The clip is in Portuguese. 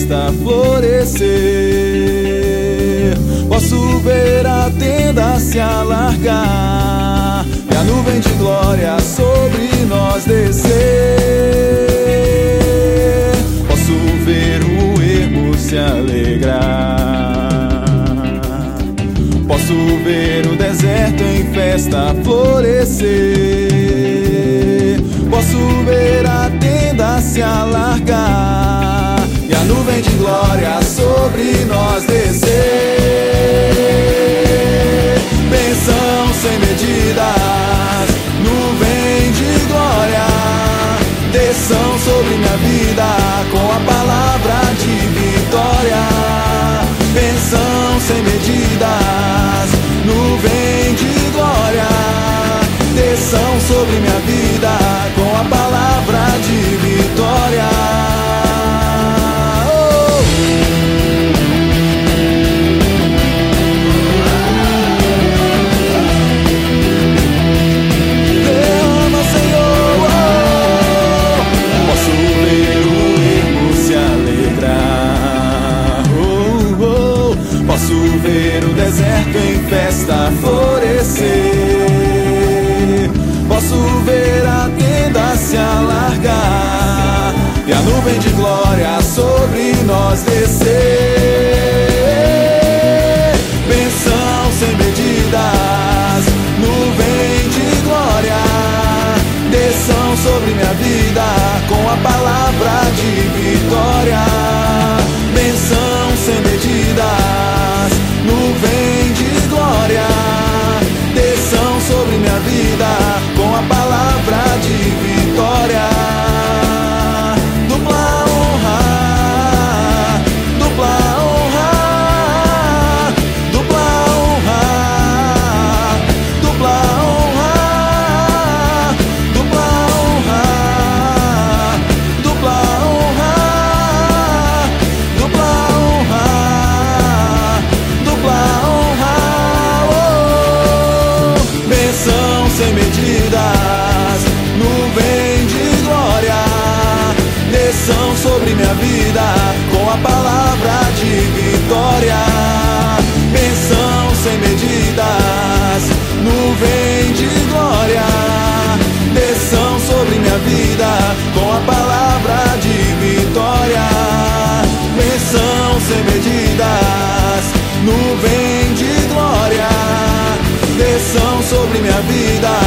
festa florescer. Posso ver a tenda se alargar e a nuvem de glória sobre nós descer. Posso ver o ermo se alegrar. Posso ver o deserto em festa florescer. Posso ver a tenda se alargar e a nuvem de glória sobre nós descer. Bênção sem medidas, nuvem de glória, desçam sobre minha vida com a palavra de vitória. Bênção sem medidas, nuvem de glória, desçam sobre minha vida com a palavra de vitória. Derrama, Senhor. Posso ver o ermo se alegrar. Posso ver o deserto em festa florescer. Posso ver a tenda se alargar e a nuvem de glória sobre nós descer. Bênção sem medidas, nuvem de glória, desçam sobre minha vida com a palavra de vitória. Bênção sem medidas, nuvem de glória, desçam sobre minha vida com a palavra de vitória. Dupla honra, dupla honra, dupla honra, dupla honra, dupla honra, dupla honra, dupla honra, dupla honra. Bênção sem medidas, nuvem de glória, desçam sobre minha vida com a palavra de vitória. Bênção sem medidas, nuvem de glória, desçam sobre minha vida com a palavra de vitória. Bênção sem medidas, nuvem de glória, desçam sobre minha vida